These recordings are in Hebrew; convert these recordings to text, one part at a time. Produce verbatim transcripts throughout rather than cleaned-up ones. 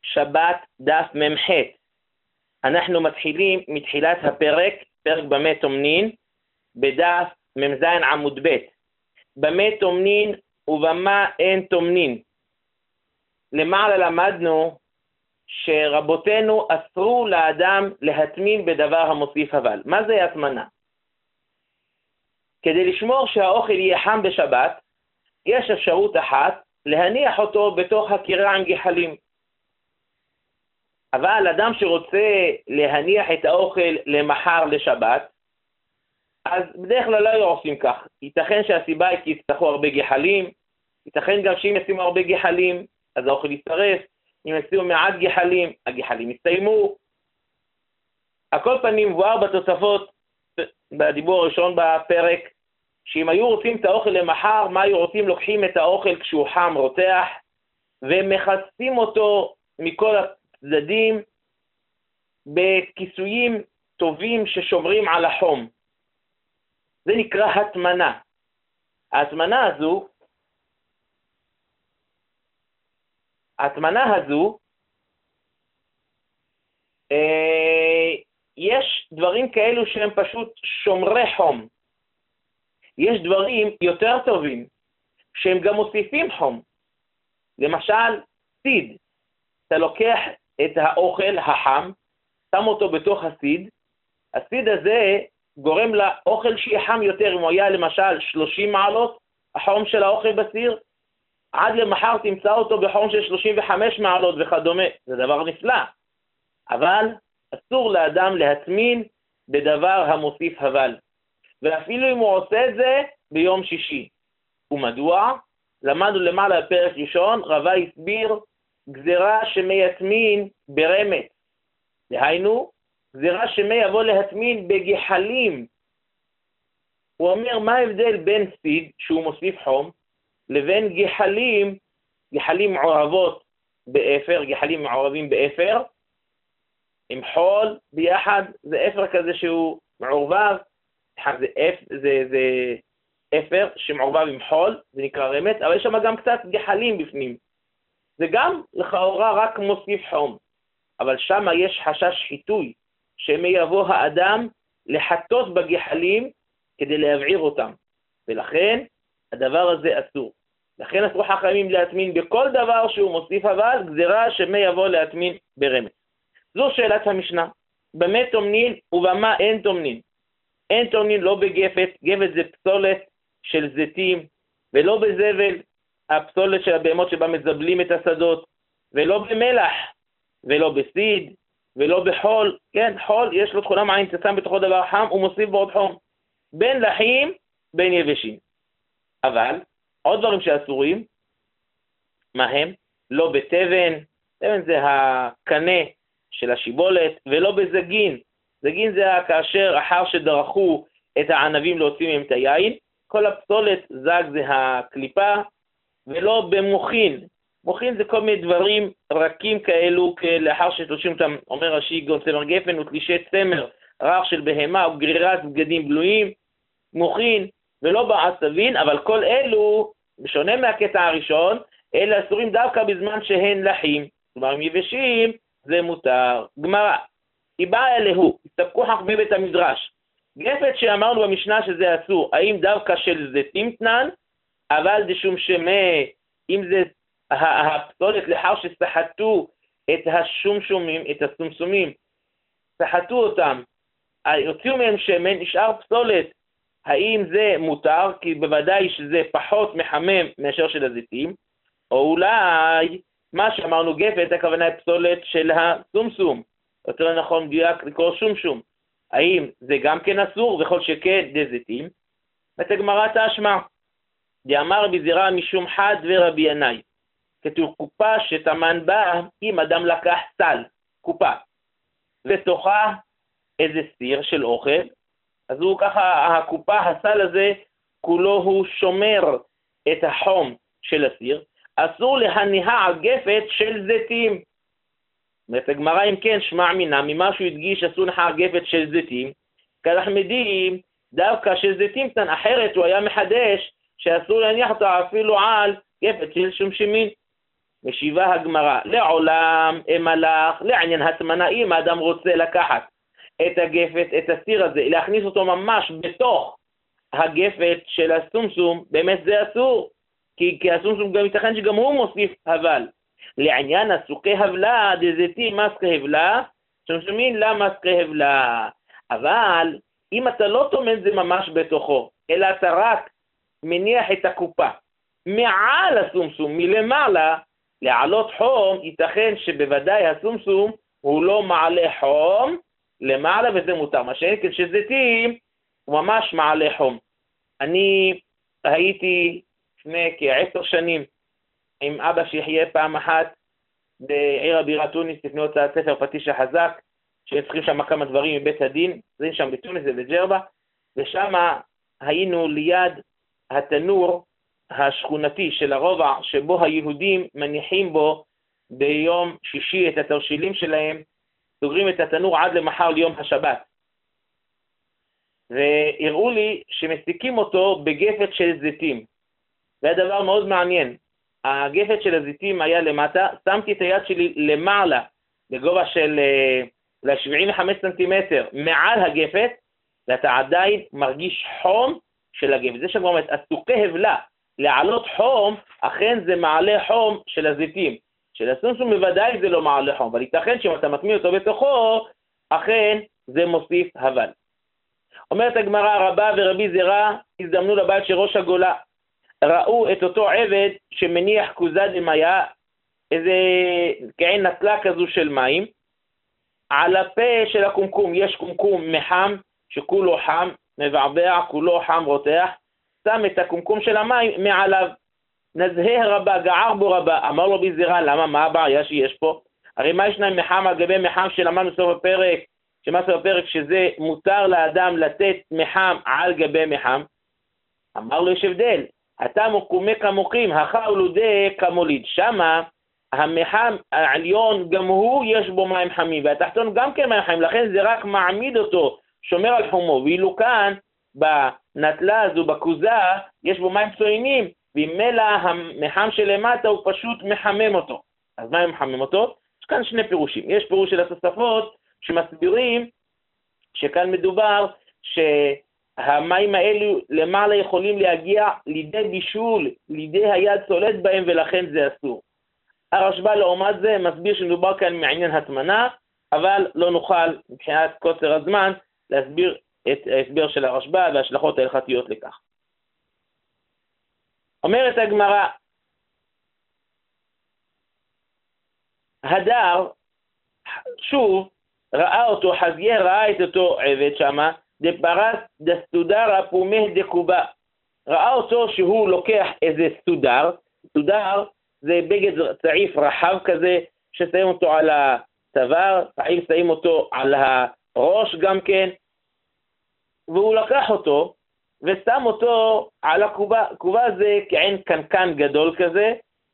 שבת דף ממ"ח. אנחנו מתחילים מתחילת הפרק, פרק במה תומנין, בדף מ"ז עמוד ב'. במה תומנין ובמה אין תומנין. למעלה למדנו שרבותינו אסרו לאדם להטמין בדבר המוסיף אבל. מה זה הטמנה? כדי לשמור שהאוכל יהיה חם בשבת, יש אפשרות אחת להניח אותו בתוך הקירה עם גחלים. אבל אדם שרוצה להניח את האוכל למחר לשבת, אז בדרך כלל לא עושים כך. ייתכן שהסיבה היא כי יצטרכו הרבה גחלים, ייתכן גם שאם ישימו הרבה גחלים, אז האוכל יצטרף. אם ישימו מעט גחלים, הגחלים יסתיימו. הכל פנים מבואר בתוספות, בדיבור הראשון בפרק, שאם היו רוצים את האוכל למחר, מה היו רוצים? לוקחים את האוכל כשהוא חם רותח, ומכסים אותו מכל הצדדים בכיסויים טובים ששומרים על החום. זה נקרא הטמנה. ההטמנה הזו, ההטמנה הזו, אה, יש דברים כאלו שהם פשוט שומרי חום. יש דברים יותר טובים שהם גם מוסיפים חום. למשל, סיד. אתה לוקח את האוכל החם, שם אותו בתוך הסיד, הסיד הזה גורם לאוכל שיהיה חם יותר. אם הוא היה למשל שלושים מעלות, החום של האוכל בסיר, עד למחר תמצא אותו בחום של שלושים וחמש מעלות וכדומה. זה דבר נפלא. אבל אסור לאדם להטמין בדבר המוסיף אבל. ואפילו אם הוא עושה את זה ביום שישי. ומדוע? למדנו למעלה בפרק ראשון, רבה הסביר גזירה שמייטמין ברמת. דהיינו, גזירה שמי יבוא להטמין בגחלים. הוא אומר, מה ההבדל בין סיד, שהוא מוסיף חום, לבין גחלים, גחלים מעורבות באפר, גחלים מעורבים באפר, עם חול ביחד, זה אפר כזה שהוא מעורבב, זה, זה, זה אפר שמעורבב עם חול, זה נקרא רמת, אבל יש שם גם קצת גחלים בפנים. זה גם לכאורה רק מוסיף חום, אבל שם יש חשש חיטוי, שמי יבוא האדם לחטות בגחלים כדי להבעיר אותם, ולכן הדבר הזה אסור. לכן אסור חכמים להטמין בכל דבר שהוא מוסיף אבל, גזירה שמי יבוא להטמין ברמת. זו שאלת המשנה, במה תומנין ובמה אין תומנין. אין תומנין לא בגפת, גפת זה פסולת של זיתים, ולא בזבל, הפסולת של הבהמות שבה מזבלים את השדות, ולא במלח, ולא בסיד, ולא בחול. כן, חול יש לו תכונה מעין, תשם בתוכו דבר חם, הוא מוסיף בעוד חום. בין לחים, בין יבשים. אבל, עוד דברים שאסורים, מה הם? לא בתבן, תבן זה הקנה של השיבולת, ולא בזגין. זגין זה כאשר אחר שדרכו את הענבים להוציא מהם את היין, כל הפסולת, זג זה הקליפה, ולא במוחין. מוחין זה כל מיני דברים רכים כאלו, לאחר שתלושים אותם, אומר רש"י, גון צמר גפן ותלישי צמר, רך של בהמה וגרירת בגדים בלויים, מוחין ולא בעשבים, אבל כל אלו, בשונה מהקטע הראשון, אלה אסורים דווקא בזמן שהן לחים, כלומר הם יבשים, זה מותר. גמרא, היא באה אלוהו, הסתפקו חכמי בית המדרש, גפת שאמרנו במשנה שזה אסור, האם דווקא של זיתים תנן, אבל דשום שמי, אם זה הפסולת לאחר שסחטו את השומשומים, את הסומסומים, סחטו אותם, יוציאו מהם שמן, נשאר פסולת, האם זה מותר? כי בוודאי שזה פחות מחמם מאשר של הזיתים, או אולי מה שאמרנו גפת, הכוונה היא פסולת של הסומסום, יותר נכון מדויק לקרוא שום-שום, האם זה גם כן אסור, וכל שכן דזיתים? ואת הגמרא תשמע, דאמר בזירה משום חד ורבי ינאי, כתוב קופה שטמן בה, אם אדם לקח סל, קופה, ותוכה איזה סיר של אוכל, אז הוא ככה, הקופה, הסל הזה, כולו הוא שומר את החום של הסיר, אסור להניחה על גפת של זיתים. ואת הגמרא אם כן, שמע מינה, ממה שהוא הדגיש אסור להניחה על גפת של זיתים, כי אנחנו יודעים, דווקא של זיתים קטן, אחרת הוא היה מחדש, שאסור להניח אותו אפילו על גפת של שומשימין. משיבה הגמרא, לעולם אמלך, לעניין הטמנה, אם האדם רוצה לקחת את הגפת, את הסיר הזה, להכניס אותו ממש בתוך הגפת של הסומסום, באמת זה אסור, כי, כי הסומסום גם ייתכן שגם הוא מוסיף אבל. לעניין הסוכי הבלה, דזיתי מסקה הבלה, שמשמין לה מסקה הבלה. אבל אם אתה לא טומן זה ממש בתוכו, אלא אתה רק מניח את הקופה מעל הסומסום, מלמעלה, לעלות חום, ייתכן שבוודאי הסומסום הוא לא מעלה חום למעלה וזה מותר. מה שאין כן שזיתים הוא ממש מעלה חום. אני הייתי לפני כעשר שנים עם אבא שיחיה פעם אחת בעיר הבירה תוניס, לפני הוצאת ספר פטיש החזק, שצריכים שם כמה דברים מבית הדין, זה שם בתוניס ובג'רבה, ושם היינו ליד התנור השכונתי של הרובע, שבו היהודים מניחים בו ביום שישי את התרשילים שלהם, סוגרים את התנור עד למחר ליום השבת. והראו לי שמסיקים אותו בגפת של זיתים. זה היה דבר מאוד מעניין. הגפת של הזיתים היה למטה, שמתי את היד שלי למעלה, בגובה של שבעים וחמישה סנטימטר מעל הגפת, ואתה עדיין מרגיש חום של הגפת. זה שכבר אומרת, הסוכי הבלה, לעלות חום, אכן זה מעלה חום של הזיתים. של הסומסום בוודאי זה לא מעלה חום, אבל ייתכן שאם אתה מטמין אותו בתוכו, אכן זה מוסיף הבל. אומרת הגמרא, רבה ורבי זרע הזדמנו לבית של ראש הגולה, ראו את אותו עבד שמניח כוזה דמיה, איזה כעין נטלה כזו של מים, על הפה של הקומקום יש קומקום מחם, שכולו חם, מבעבע, כולו חם רותח, שם את הקומקום של המים מעליו. נזהה רבה, גער בו רבה, אמר לו בזירה, למה, מה הבעיה שיש פה? הרי מה ישנם מחם על גבי מחם שלמדנו סוף הפרק, שמה סוף הפרק שזה מותר לאדם לתת מחם על גבי מחם? אמר לו יש הבדל, אתה מוקומי כמוקים, החאולו דה כמוליד, שמה המחם העליון גם הוא יש בו מים חמים, והתחתון גם כן מים חמים, לכן זה רק מעמיד אותו, שומר על חומו, ואילו כאן בנטלה הזו, בכוזה, יש בו מים צוינים, וממילא המחם שלמטה הוא פשוט מחמם אותו. אז מה הם מחמם אותו? יש כאן שני פירושים. יש פירוש של התוספות שמסבירים שכאן מדובר שהמים האלו למעלה יכולים להגיע לידי בישול, לידי היד צולט בהם ולכן זה אסור. הרשב"א לעומת זה מסביר שמדובר כאן מעניין הטמנה, אבל לא נוכל מבחינת קוצר הזמן להסביר את ההסבר של הרשב"א וההשלכות ההלכתיות לכך. אומרת הגמרא, הדר, שוב, ראה אותו, חזיה ראה את אותו עבד שמה, דפרס דסתודר הפומך דקובה. ראה אותו שהוא לוקח איזה סתודר, סתודר זה בגד צעיף רחב כזה, ששמים אותו על הצוואר, פעמים שמים אותו על הראש גם כן, והוא לקח אותו, ושם אותו על הקובה. קובה זה כעין קנקן גדול כזה,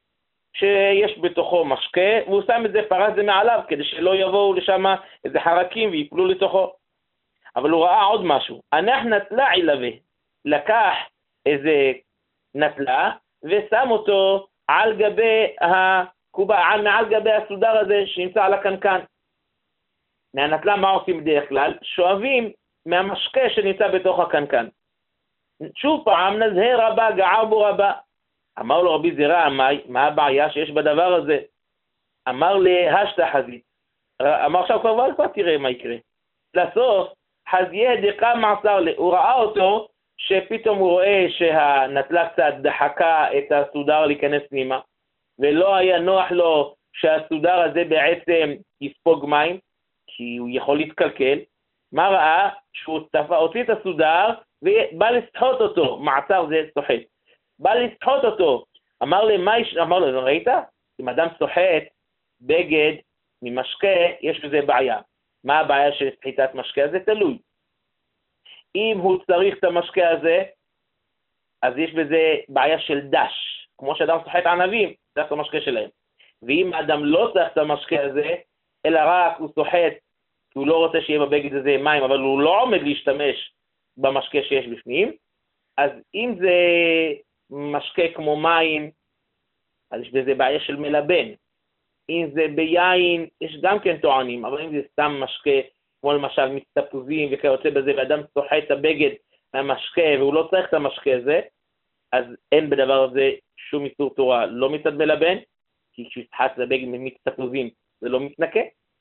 שיש בתוכו משקה, והוא שם את זה, פרס זה מעליו, כדי שלא יבואו לשם איזה חרקים ויפלו לתוכו. אבל הוא ראה עוד משהו, אנחנו נטלה עילווה, לקח איזה נטלה, ושם אותו על גבי הקובה, מעל גבי הסודר הזה שנמצא על הקנקן. מהנטלה מה עושים בדרך כלל? שואבים מהמשקה שנמצא בתוך הקנקן. שוב פעם, נזהה רבה, גער בו רבה. אמר לו רבי זירא, מה הבעיה שיש בדבר הזה? אמר להשתה חזית. אמר עכשיו כבר ועל כבר תראה מה יקרה. לסוף, חזיה דקה מעשר לי. הוא ראה אותו שפתאום הוא רואה שהנטלה קצת דחקה את הסודר להיכנס פנימה, ולא היה נוח לו שהסודר הזה בעצם יספוג מים, כי הוא יכול להתקלקל. מה ראה? שהוא הוציא את הסודר ובא לסחוט אותו, מעצר זה סוחט. בא לסחוט אותו, אמר לי, מה יש? אמר לו, ראית? אם אדם סוחט בגד ממשקה, יש בזה בעיה. מה הבעיה של סחיטת משקה? זה תלוי. אם הוא צריך את המשקה הזה, אז יש בזה בעיה של דש, כמו שאדם סוחט ענבים, צריך את המשקה שלהם. ואם האדם לא צריך את המשקה הזה, אלא רק הוא סוחט, כי הוא לא רוצה שיהיה בבגד הזה מים, אבל הוא לא עומד להשתמש במשקה שיש בפנים, אז אם זה משקה כמו מים, אז יש בזה בעיה של מלבן. אם זה ביין, יש גם כן טוענים, אבל אם זה סתם משקה, כמו למשל מיץ תפוזים וכיוצא בזה, ואדם צוחה את הבגד מהמשקה, והוא לא צריך את המשקה הזה, אז אין בדבר הזה שום איסור תורה, לא מצד מלבן, כי כשהתחץ לבגד ממיץ תפוזים זה לא מתנקה,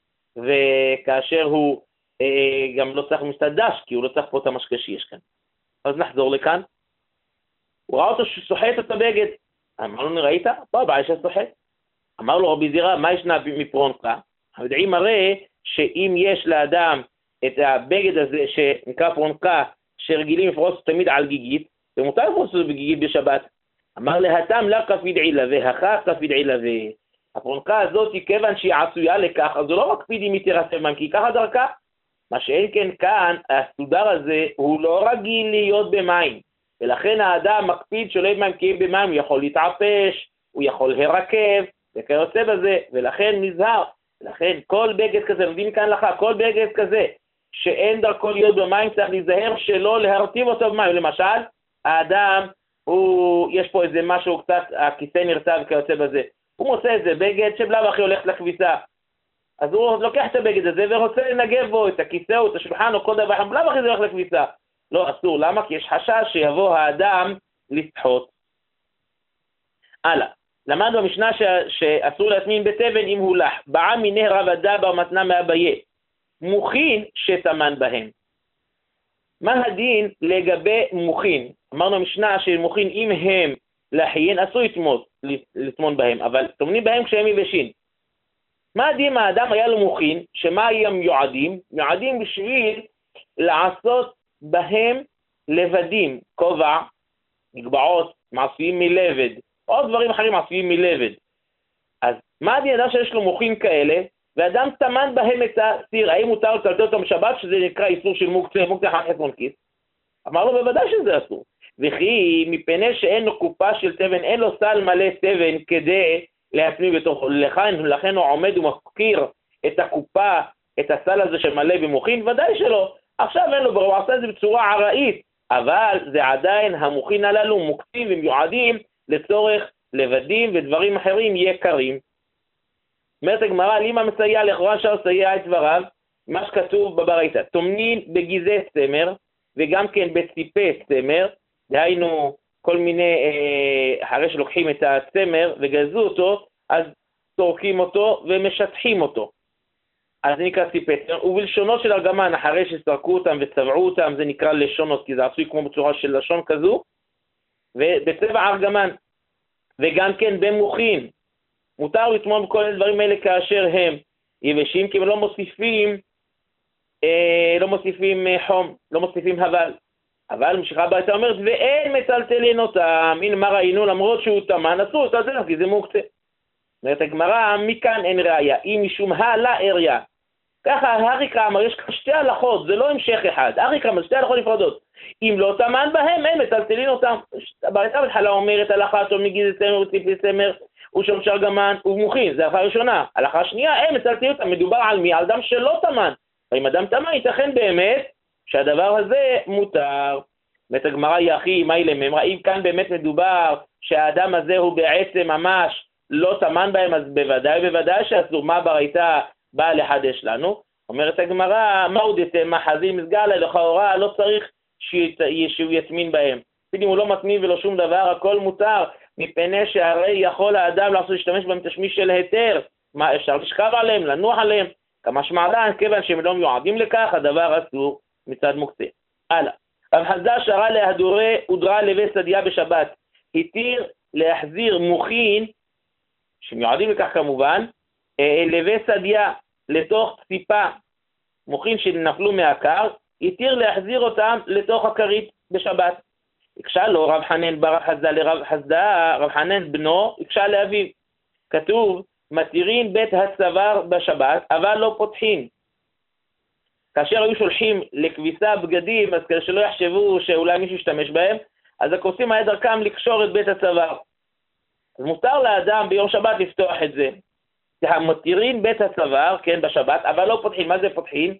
וכאשר הוא אה, גם לא צריך מצד דש, כי הוא לא צריך פה את המשקה שיש כאן. אז נחזור לכאן. הוא ראה אותו שסוחט את הבגד. אמר לו, ראית? פה הבעיה שסוחט. אמר לו רבי זירא, מה ישנה מפרונקה? המדעים מראה שאם יש לאדם את הבגד הזה שנקרא פרונקה, שרגילים לפרוס תמיד על גיגית, ומותר לפרוס אותו בגיגית בשבת. אמר להתם לה כפיד עילווה, הכך כפיד עילווה. הפרונקה הזאת, כיוון שהיא עשויה לכך, אז הוא לא מקפיד אם היא תרסב מים, כי ככה דרכה. מה שאין כן כאן, הסודר הזה הוא לא רגיל להיות במים, ולכן האדם מקפיד שלא יהיה מים, כי במים הוא יכול להתעפש, הוא יכול להירקב, וכיוצא בזה, ולכן נזהר. לכן כל בגד כזה, לומדים כאן לך, כל בגד כזה, שאין דרכו להיות במים, צריך להיזהר שלא להרטיב אותו במים. למשל, האדם, הוא, יש פה איזה משהו קצת, הכיסא נרטב וכיוצא בזה, הוא מוצא איזה בגד שבלאו הכי הולך לכביסה, אז הוא לוקח את הבגד הזה ורוצה לנגב בו את הכיסא או את השולחן או כל דבר, בלאו הכי זה הולך לכביסה. לא, אסור. למה? כי יש חשש שיבוא האדם לסחוט. הלאה. למדנו במשנה ש... שאסור להטמין בתבן אם הוא לח. באה מיני רב הדבר מתנה מאביה. מוכין שטמן בהם. מה הדין לגבי מוכין? אמרנו במשנה שמוכין אם הם לחין, אסור לטמון בהם, אבל טומנים בהם כשהם יבשים. מה הדין? האדם היה לו מוכין, שמה היה מיועדים? מיועדים בשביל לעשות בהם לבדים, כובע, נקבעות, מעשיים מלבד, או דברים אחרים מעשיים מלבד. אז מה הדין אדם שיש לו מוכין כאלה, ואדם טמן בהם את הסיר, האם מותר לטלטל אותו בשבת, שזה נקרא איסור של מוקצה, מוקצה אחר חסרון כיס? אמר לו בוודאי שזה אסור. וכי מפני שאין לו קופה של תבן, אין לו סל מלא תבן כדי להפנים בתוכו, לכן, לכן הוא עומד ומפקיר את הקופה, את הסל הזה שמלא במוכין, ודאי שלא. עכשיו אין לו ברור, הוא עשה את זה בצורה עראית, אבל זה עדיין המוכין הללו מוקצים ומיועדים לצורך לבדים ודברים אחרים יקרים. אומרת הגמרא, לימה מסייע לכאורה אפשר לסייע את דבריו, מה שכתוב בברייתא, טומנים בגזעי צמר, וגם כן בציפי צמר, דהיינו כל מיני, אה, אחרי שלוקחים את הצמר וגזו אותו, אז תורקים אותו ומשטחים אותו. אז זה נקרא ציפי צמר, ובלשונות של ארגמן, אחרי שסרקו אותם וצבעו אותם, זה נקרא לשונות, כי זה עשוי כמו בצורה של לשון כזו, ובצבע ארגמן, וגם כן במוכין. מותר לטמון בכל הדברים האלה כאשר הם יבשים, כי הם לא מוסיפים, אה, לא מוסיפים חום, לא מוסיפים הבל. אבל ממשיכה ברייתא אומרת, ואין מטלטלין אותם, הנה מה ראינו, למרות שהוא טמן, אסור לטלטל, כי זה מוקצה. אומרת הגמרא, מכאן אין ראיה, אם משום הלה אריה. ככה הריקה אמר, יש כאן שתי הלכות, זה לא המשך אחד, הריקה אמר, שתי הלכות נפרדות. אם לא טמן בהם, אין מטלטלין אותם. ברייתא בהתחלה אומרת, הלכה טוב מגזעי צמר וציפי צמר, ושום ארגמן ומוכין, זה הלכה ראשונה. הלכה שנייה, אין מטלטלין אותם, מדובר על מי? על אדם שלא טמן. ואם אדם טמן, ייתכן באמת שהדבר הזה מותר. אומרת הגמרא, יחי, מה ילמם? אם כאן באמת מדובר שהאדם הזה הוא בעצם ממש לא טמן בהם, אז בוודאי, בוודאי שאסור. מה ברייתא באה לחדש לנו? אומרת הגמרא, מהו דתם מחזים מסגלה, לכאורה לא צריך שהוא יטמין בהם. אם הוא לא מטמין ולא שום דבר, הכל מותר, מפני שהרי יכול האדם לעשות להשתמש בהם תשמיש של היתר. מה, אפשר לשכב עליהם, לנוח עליהם? כמה שמעלן, כיוון שהם לא מיועדים לכך, הדבר אסור מצד מוקצה. הלאה. רב חסדא שרה להדורי ודרה לבי סדיה בשבת. התיר להחזיר מוכין, שמיועדים לכך כמובן, לבי סדיה, לתוך ציפה, מוכין שנפלו מהקר, התיר להחזיר אותם לתוך הכרית בשבת. הקשה לו רב חנן ברב חסדא לרב חסדא, רב חנן בנו, הקשה לאביו. כתוב, מתירים בית הצוואר בשבת, אבל לא פותחים. כאשר היו שולחים לכביסה בגדים, אז כדי שלא יחשבו שאולי מישהו ישתמש בהם, אז הכוסים היה דרכם לקשור את בית הצוואר. אז מותר לאדם ביום שבת לפתוח את זה. מתירים בית הצוואר, כן, בשבת, אבל לא פותחים. מה זה פותחים?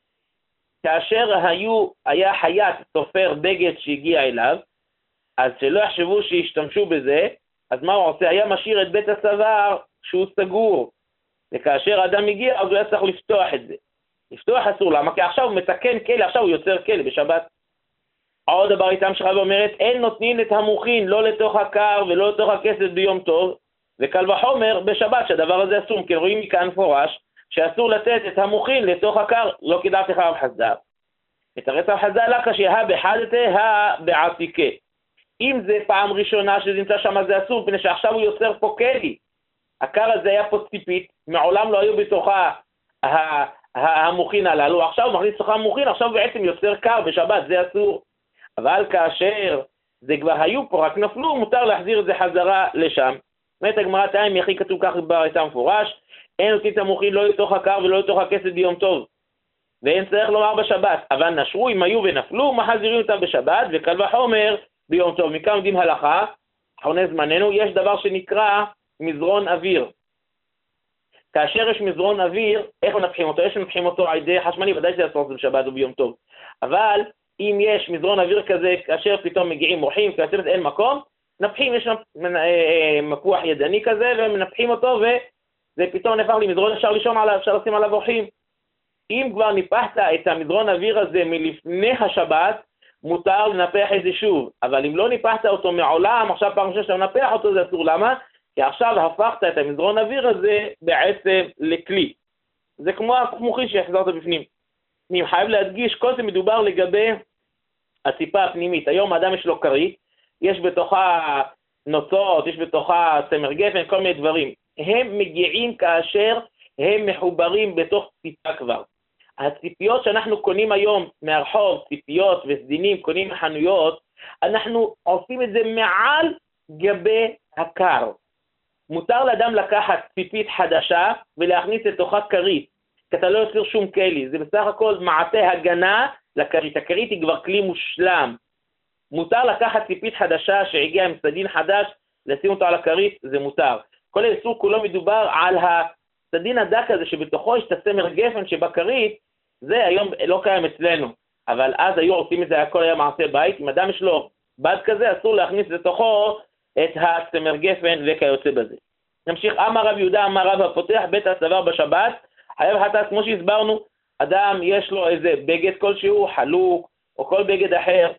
כאשר היו, היה חיית תופר בגד שהגיע אליו, אז שלא יחשבו שישתמשו בזה, אז מה הוא עושה? היה משאיר את בית הצוואר שהוא סגור, וכאשר האדם הגיע, אז הוא היה צריך לפתוח את זה. לפתוח אסור, למה? כי עכשיו הוא מתקן כלי, עכשיו הוא יוצר כלי בשבת. עוד דבר איתם שחייב אומרת, אין נותנים את המוכין, לא לתוך הקר ולא לתוך הכסת ביום טוב, וקל וחומר בשבת, שהדבר הזה אסור, כי רואים מכאן מפורש, שאסור לתת את המוכין לתוך הקר, לא כדעת חרב חסדה. את הרצח חסדה לה כשיה בחדתה בעתיקה. אם זה פעם ראשונה שזה נמצא שם, זה אסור, פני שעכשיו הוא יוצר פה כלי. הקר הזה היה פה ציפית, מעולם לא היו בתוכה המוכין הללו, עכשיו הוא מכניס לתוכה המוכין, עכשיו הוא בעצם יוצר קר בשבת, זה אסור. אבל כאשר זה כבר היו פה, רק נפלו, מותר להחזיר את זה חזרה לשם. באמת הגמרא תיים, יחי כתוב כך ברייתא מפורש, אין נותנים את המוכין לא לתוך הקר ולא לתוך הכסת ביום טוב. ואין צריך לומר בשבת, אבל נשרו אם היו ונפלו, מחזירים אותם בשבת, וקל וחומר ביום טוב. מכאן יודעים הלכה, אחרוני זמננו, יש דבר שנקרא מזרון אוויר. כאשר יש מזרון אוויר, איך מנפחים אותו? יש מנפחים אותו על ידי חשמלי, ודאי שזה אסור בשבת וביום טוב. אבל אם יש מזרון אוויר כזה, כאשר פתאום מגיעים מוחים, כאשר אין מקום, נפחים, יש מפוח ידני כזה, ומנפחים אותו, וזה פתאום נפח לי מזרון, אפשר לישון עליו, אפשר לשים עליו מוחים. אם כבר ניפחת את המזרון אוויר הזה מלפני השבת, מותר לנפח את זה שוב. אבל אם לא ניפחת אותו מעולם, עכשיו פעם ראשונה שאתה מנפח אותו, זה אסור. למה? כי עכשיו הפכת את המזרון אוויר הזה בעצם לכלי. זה כמו המוכין שהחזרת בפנים. אני חייב להדגיש, כל זה מדובר לגבי הציפה הפנימית. היום האדם יש לו כרית, יש בתוכה נוצות, יש בתוכה צמר גפן, כל מיני דברים. הם מגיעים כאשר הם מחוברים בתוך ציפה כבר. הציפיות שאנחנו קונים היום מהרחוב, ציפיות וסדינים, קונים מחנויות, אנחנו עושים את זה מעל גבי הקר. מותר לאדם לקחת ציפית חדשה ולהכניס לתוכה כרית, כי אתה לא יוצר שום כלי, זה בסך הכל מעטה הגנה לכרית, הכרית היא כבר כלי מושלם. מותר לקחת ציפית חדשה שהגיעה עם סדין חדש, לשים אותו על הכרית, זה מותר. כל האיסור כולו מדובר על הסדין הדק הזה שבתוכו יש את הצמר גפן שבכרית, זה היום לא קיים אצלנו, אבל אז היו עושים את זה, הכל היה מעשה בית, אם אדם יש לו בד כזה, אסור להכניס לתוכו את הצמר גפן וכיוצא בזה. נמשיך, אמר רב יהודה, אמר רב הפותח בית הצוואר בשבת, חייב חטאת, כמו שהסברנו, אדם יש לו איזה בגד כלשהו, חלוק, או כל בגד אחר,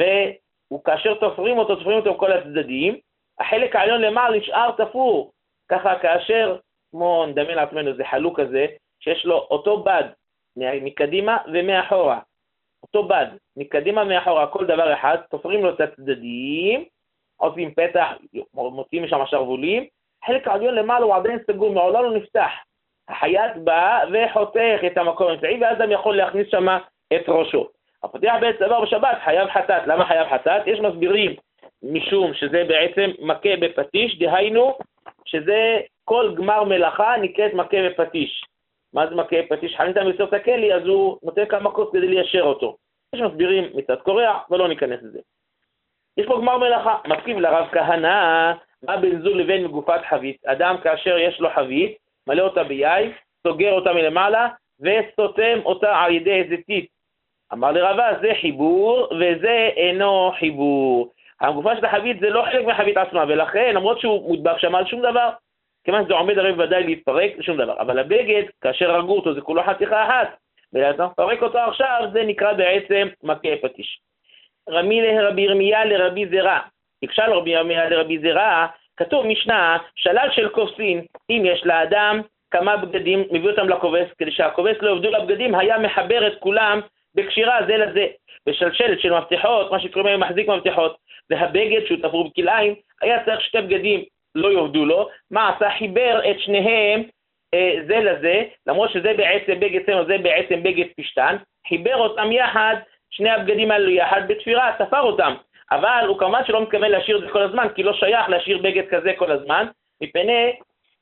וכאשר תופרים אותו, תופרים אותו כל הצדדים, החלק העליון למעלה נשאר תפור, ככה כאשר, כמו נדמיין לעצמנו, זה חלוק כזה, שיש לו אותו בד, מקדימה ומאחורה, אותו בד, מקדימה ומאחורה, כל דבר אחד, תופרים לו את הצדדים, עושים פתח, מוצאים משם שרבולים, חלק העליון למעלה הוא עדיין סגור, מעולם לא נפתח. החייט בא וחותך את המקום האמצעי, ואז גם יכול להכניס שם את ראשו. הפותח בית צוואר בשבת חייב חטאת. למה חייב חטאת? יש מסבירים, משום שזה בעצם מכה בפטיש, דהיינו שזה כל גמר מלאכה נקראת מכה בפטיש. מה זה מכה בפטיש? חנית מיוצר את הכלי, אז הוא נותן כמה כוס כדי ליישר אותו. יש מסבירים מצד קוריאה, ולא ניכנס לזה. יש פה גמר מלאכה, מסכים לרב כהנא, מה בין זו לבין מגופת חבית? אדם כאשר יש לו חבית, מלא אותה ביין, סוגר אותה מלמעלה, וסותם אותה על ידי איזה טיט. אמר לרבה, זה חיבור, וזה אינו חיבור. הגופה של החבית זה לא חלק מהחבית עצמה, ולכן, למרות שהוא מודבק שם על שום דבר, כיוון שזה עומד הרי בוודאי להתפרק, שום דבר. אבל הבגד, כאשר הרגו אותו, זה כולו חתיכה אחת, ולאתה מפרק אותו עכשיו, זה נקרא בעצם מכה פטיש. רמי לרבי ירמיה לרבי זרע. הקשה לרבי ירמיה לרבי זרע, כתוב משנה, שלל של כובסין, אם יש לאדם כמה בגדים, מביא אותם לכובס, כדי שהכובס לא יעבדו לבגדים, היה מחבר את כולם בקשירה זה לזה, בשלשלת של מפתחות, מה שקוראים היום מחזיק מפתחות, והבגד שהוא תפור בכלאיים, היה צריך שתי בגדים, לא יעבדו לו, מה עשה? חיבר את שניהם אה, זה לזה, למרות שזה בעצם בגד צמר, זה בעצם בגד פשטן, חיבר אותם יחד, שני הבגדים האלו יחד בתפירה, תפר אותם, אבל הוא כמובן שלא מתכוון להשאיר את זה כל הזמן, כי לא שייך להשאיר בגד כזה כל הזמן, מפני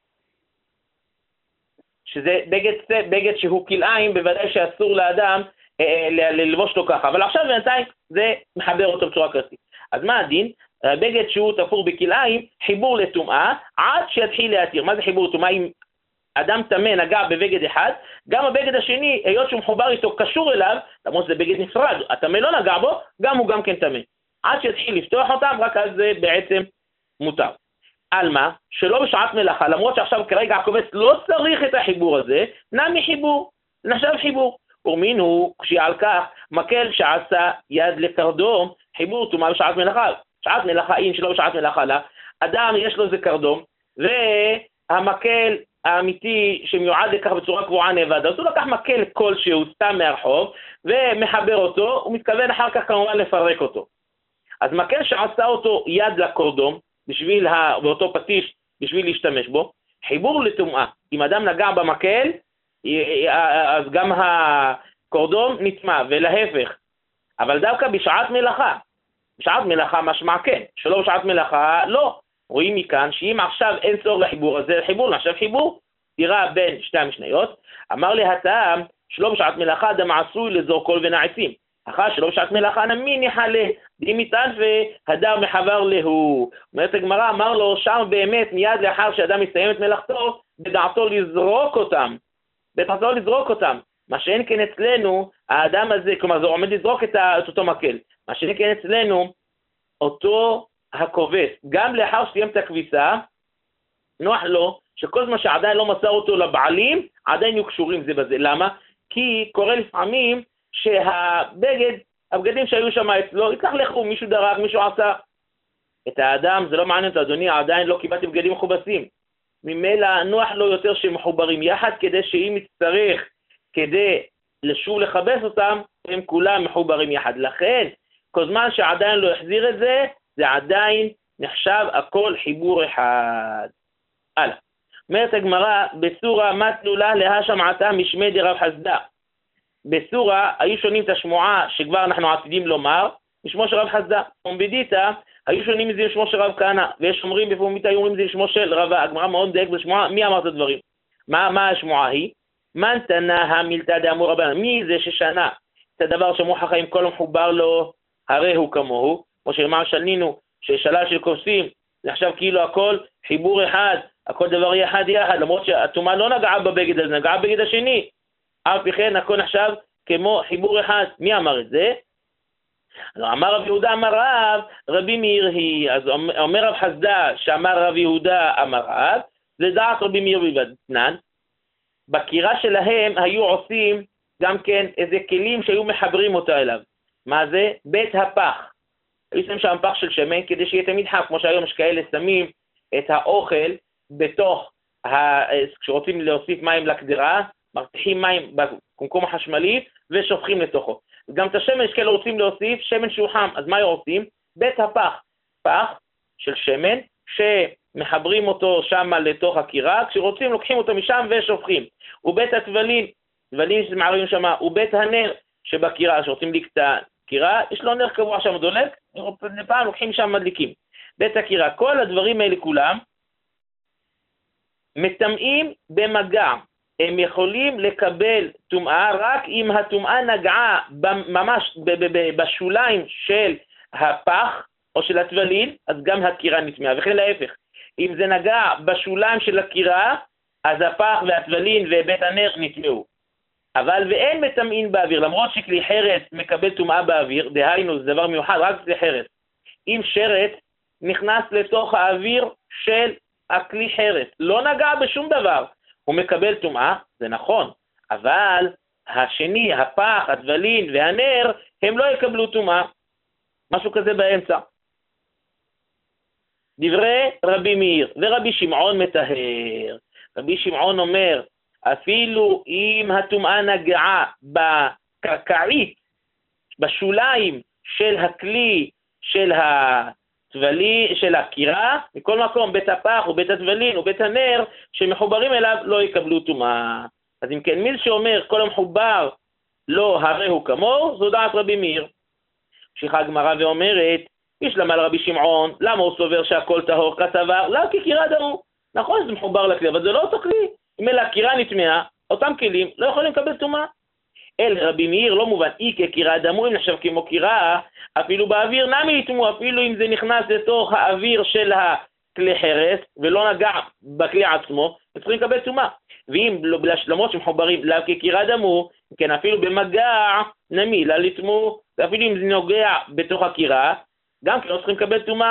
שזה בגד, בגד שהוא כלאיים, בוודאי שאסור לאדם אה, ללבוש לו ככה, אבל עכשיו בינתיים זה מחבר אותו בצורה כזאת. אז מה הדין? הבגד שהוא תפור בכלאיים, חיבור לטומאה, עד שיתחיל להתיר. מה זה חיבור לטומאה? אם אדם טמא נגע בבגד אחד, גם הבגד השני, היות שהוא מחובר איתו, קשור אליו, למרות זה בגד נפרד, הטמא לא נגע בו, גם הוא גם כן טמא. עד שיתחיל לפתוח אותם, רק אז זה בעצם מותר. על מה? שלא בשעת מלאכה, למרות שעכשיו כרגע הכובס לא צריך את החיבור הזה, נמי חיבור, נחשב חיבור. ורמין הוא, כשעל כך, מקל שעשה יד לקרדום, חיבור טומאה בשעת מלאכה. שעת מלאכה, אין שלא בשעת מלאכה לה, אדם יש לו זה קרדום, והמקל האמיתי שמיועד לכך בצורה קבועה נאבד, אז הוא לקח מקל כלשהו סתם מהרחוב, ומחבר אותו, הוא מתכוון אחר כך כמובן לפרק אותו. אז מקל שעשה אותו יד לקרדום, בשביל ה... באותו פטיש, בשביל להשתמש בו, חיבור לטומאה. אם אדם נגע במקל, אז גם הקרדום נטמא, ולהפך. אבל דווקא בשעת מלאכה, בשעת מלאכה משמע כן, שלא בשעת מלאכה לא. רואים מכאן שאם עכשיו אין צורך לחיבור הזה, חיבור נחשב חיבור, תראה בין שתי המשניות, אמר לי הטעם, שלא בשעת מלאכה אדם עשוי לזור כל ונעצים. אחר שלא בשעת מלאכה נמי נחלה, די מיטן והדר מחבר להו. אומרת הגמרא, אמר לו שם באמת מיד לאחר שאדם מסיים את מלאכתו, בדעתו לזרוק אותם, בדעתו לזרוק אותם. מה שאין כן אצלנו, האדם הזה, כלומר זה עומד לזרוק את, ה, את אותו מקל, מה שאין כן אצלנו, אותו הכובס, גם לאחר שסיים את הכביסה, נוח לו שכל זמן שעדיין לא מסר אותו לבעלים, עדיין יהיו קשורים זה בזה. למה? כי קורה לפעמים שהבגד, הבגדים שהיו שם אצלו, התלכלכו, מישהו דרך, מישהו עשה. את האדם, זה לא מעניין אותו, אדוני, עדיין לא קיבלתי בגדים מחובסים. ממילא נוח לו יותר שהם מחוברים יחד, כדי שאם יצטרך, כדי לשוב לחבס אותם, הם כולם מחוברים יחד. לכן, כל זמן שעדיין לא החזיר את זה, זה עדיין נחשב הכל חיבור אחד. הלאה. אומרת הגמרא, בסורה מתנו לה להשמעתה משמי דרב חסדא. בסורה היו שונים את השמועה שכבר אנחנו עתידים לומר, משמו של רב חסדא. ומבדיתא היו שונים מזה לשמו של רב כהנא, ויש אומרים בפומיתא היו אומרים מזה לשמו של רבא. הגמרא מאוד דייק בשמועה, מי אמר את הדברים? מה, מה השמועה היא? מן תנא המילתא דאמור רבנן, מי זה ששנה את הדבר שמוח החיים כל המחובר לו, הרי הוא כמוהו, כמו שאמר שנינו, ששלל של כובסים, נחשב כאילו הכל חיבור אחד, הכל דבר יחד יחד, למרות שהטומאה לא נגעה בבגד הזה, נגעה בבגד השני, אף כן הכל נחשב כמו חיבור אחד. מי אמר את זה? אמר רב יהודה אמר רב, רבי מאיר היא, אז אומר רב חסדא שאמר רב יהודה אמר רב, זה דעת רבי מאיר בבתנן, בקירה שלהם היו עושים גם כן איזה כלים שהיו מחברים אותה אליו. מה זה? בית הפח. היו שמים שם פח של שמן כדי שיהיה תמיד חם, כמו שהיום יש כאלה שמים את האוכל בתוך, ה... כשרוצים להוסיף מים לקדרה, מרתיחים מים בקומקום החשמלי ושופכים לתוכו. גם את השמן יש כאלה רוצים להוסיף שמן שהוא חם, אז מה עושים? בית הפח. פח של שמן שמחברים אותו שם לתוך הקירה, כשרוצים לוקחים אותו משם ושופכים. ובית הטבלין, טבלין שמערבים שם, ובית הנר שבקירה, שרוצים לקטע קירה, יש לו נר קבוע שם דולק, פעם לוקחים שם מדליקים. בית הקירה, כל הדברים האלה כולם, מטמאים במגע. הם יכולים לקבל טומאה רק אם הטומאה נגעה ממש בשוליים של הפח או של הטבלין, אז גם הקירה נטמאה, וכן להפך. אם זה נגע בשוליים של הקירה, אז הפח והטבלין ובית הנר נטמאו. אבל ואין מטמאים באוויר, למרות שכלי חרס מקבל טומאה באוויר, דהיינו זה דבר מיוחד, רק כלי חרס. אם שרץ נכנס לתוך האוויר של הכלי חרס, לא נגע בשום דבר, הוא מקבל טומאה, זה נכון, אבל השני, הפח, הטבלין והנר, הם לא יקבלו טומאה, משהו כזה באמצע. דברי רבי מאיר ורבי שמעון מטהר. רבי שמעון אומר, אפילו אם הטומאה נגעה בקרקעית, בשוליים של הכלי של הטבלין, של הקירה, מכל מקום בית הפח ובית הטבלין ובית הנר שמחוברים אליו לא יקבלו טומאה. אז אם כן, מי שאומר כל המחובר לא הרי הוא כמוהו, זו דעת רבי מאיר. ממשיכה הגמרא ואומרת, יש למה לרבי שמעון, למה הוא סובר שהכל טהור כסבר? לא, כי קירה דמו. נכון, זה מחובר לכלי, אבל זה לא אותו כלי. אם אלה הקירה נטמאה, אותם כלים לא יכולים לקבל טומאה. אל רבי מאיר לא מובן, אי כקירה דמו, אם נחשב כמו קירה, אפילו באוויר נמי יטמו, אפילו אם זה נכנס לתוך האוויר של הכלי חרס, ולא נגע בכלי עצמו, צריכים לקבל טומאה. ואם למרות שמחוברים לא כקירה דמו, כן אפילו במגע נמי, לא לטמו, ואפילו אם זה נוגע בתוך הקירה, גם כן לא צריכים לקבל טומאה.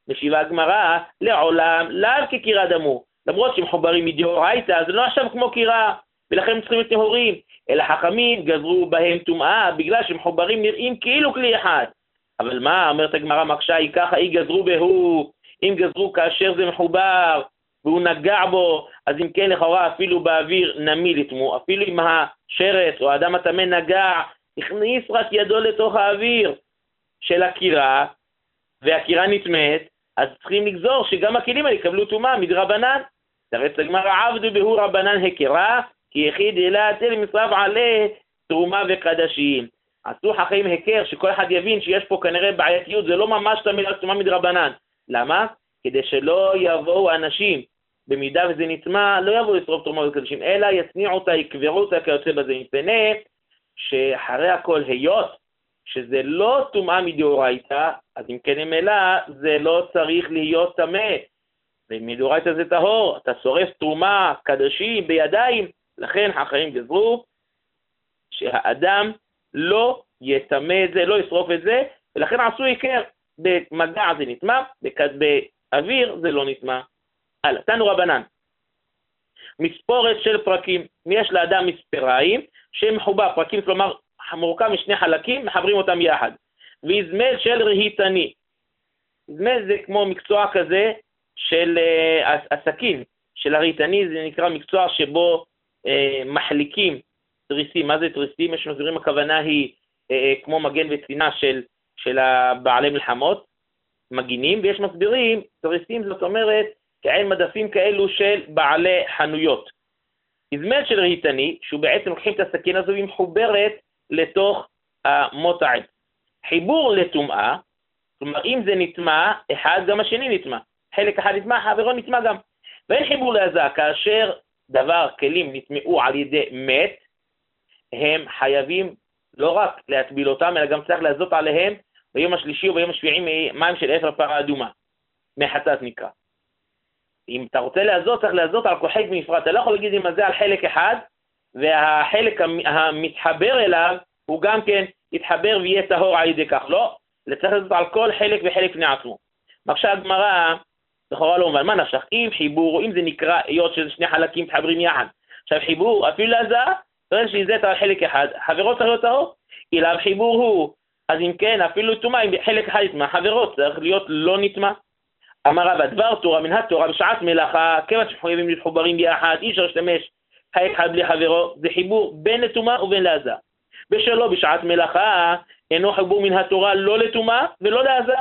משיבה הגמרא, לעולם לאו כקירה דמו. למרות שהם מחוברים מדאורייתא, זה לא עכשיו כמו קירה, ולכן הם צריכים להיות טהורים, אלא חכמים גזרו בהם טומאה, בגלל שהם מחוברים נראים כאילו כלי אחד. אבל מה, אומרת הגמרא מקשה, היא ככה, היא גזרו בהו, אם גזרו כאשר זה מחובר, והוא נגע בו, אז אם כן לכאורה אפילו באוויר נמי לטמו, אפילו אם השרץ או האדם הטמא נגע, הכניס רק ידו לתוך האוויר של הקירה, והקירה נטמאת, אז צריכים לגזור שגם הכלים האלה יקבלו טומאה מדרבנן. תרץ הגמרא עבדו בהו רבנן הכרה, כי יחיד אלא תל משרף עליה תרומה וקדשים. עשו חכמים הכר שכל אחד יבין שיש פה כנראה בעייתיות, זה לא ממש תמיד טומאה מדרבנן. למה? כדי שלא יבואו אנשים, במידה וזה נטמא, לא יבואו לשרוף תרומה וקדשים, אלא יצניעו אותה, יקברו אותה כיוצא בזה, מפני שאחרי הכל היות, שזה לא טומאה מדאורייתא, אז אם כן ממילא זה לא צריך להיות טמא. ומדאורייתא זה טהור, אתה שורף תרומה, קדשים, בידיים, לכן חכמים גזרו שהאדם לא יטמא את זה, לא ישרוף את זה, ולכן עשו עיקר, במגע זה נטמא, באוויר זה לא נטמא. הלאה, תנו רבנן. מספורת של פרקים, יש לאדם מספריים, שהם מחובר, פרקים כלומר מורכב משני חלקים, מחברים אותם יחד. ואזמל של רהיטני. אזמל זה כמו מקצוע כזה של uh, הסכין, של הרהיטני, זה נקרא מקצוע שבו uh, מחליקים תריסים. מה זה תריסים? יש מסבירים, הכוונה היא uh, כמו מגן וצינה של, של בעלי מלחמות, מגינים, ויש מסבירים, תריסים זאת אומרת, כעין מדפים כאלו של בעלי חנויות. אזמל של רהיטני, שהוא בעצם לוקחים את הסכין הזו, היא מחוברת לתוך המוט העץ. חיבור לטומאה, כלומר אם זה נטמא, אחד גם השני נטמא. חלק אחד נטמא, חברו נטמא גם. ואין חיבור להזה, כאשר דבר, כלים נטמאו על ידי מת, הם חייבים לא רק להטביל אותם, אלא גם צריך לעזות עליהם ביום השלישי וביום השביעי מים של אפר פרה אדומה. מחטאת נקרא. אם אתה רוצה לעזות, צריך לעזות על כל חלק בנפרד. אתה לא יכול להגיד עם זה על חלק אחד, והחלק המתחבר אליו, הוא גם כן יתחבר ויהיה טהור על ידי כך. לא, צריך לעזות על כל חלק וחלק בני עצמו. עכשיו הגמרא, לכאורה לא מובן, מה נפשך? אם חיבור, אם זה נקרא, היות שזה שני חלקים מתחברים יחד. עכשיו חיבור, אפילו לזה, צריך שיזית על חלק אחד. חברות צריך להיות טהור? אליו חיבור הוא. אז אם כן, אפילו טומאה, אם חלק אחד נטמא, חברות צריך להיות לא נטמא. אמר רבא, דבר תורה מן התורה בשעת מלאכה, כיוון שחייבים להתחוברים ביחד, אי אפשר להשתמש חלק אחד בלי חברו, זה חיבור בין לטומאה ובין לעזה. בשלו בשעת מלאכה, אינו חיבור מן התורה לא לטומאה ולא לעזה.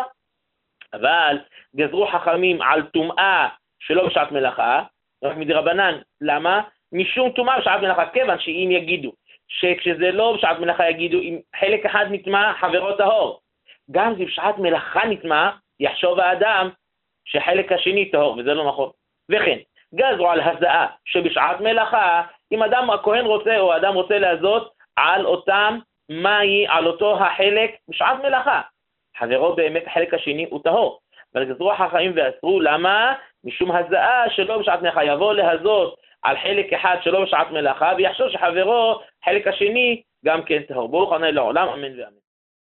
אבל גזרו חכמים על טומאה שלא בשעת מלאכה, רק מדרבנן. למה? משום טומאה בשעת מלאכה, כיוון שאם יגידו, שכשזה לא בשעת מלאכה יגידו, אם חלק אחד נטמא, חברו טהור. גם זה בשעת מלאכה נטמא, יחשוב האדם שחלק השני טהור, וזה לא נכון. וכן, גזרו על הזעה שבשעת מלאכה, אם אדם הכהן רוצה או אדם רוצה לעזות על אותם מהי, על אותו החלק בשעת מלאכה. חברו באמת החלק השני הוא טהור. אבל גזרו החכמים ואסרו, למה? משום הזעה שלא בשעת מלאכה, יבוא להזות על חלק אחד שלא בשעת מלאכה, ויחשוב שחברו, חלק השני, גם כן טהור. ברוך ה' לעולם, אמן ואמן.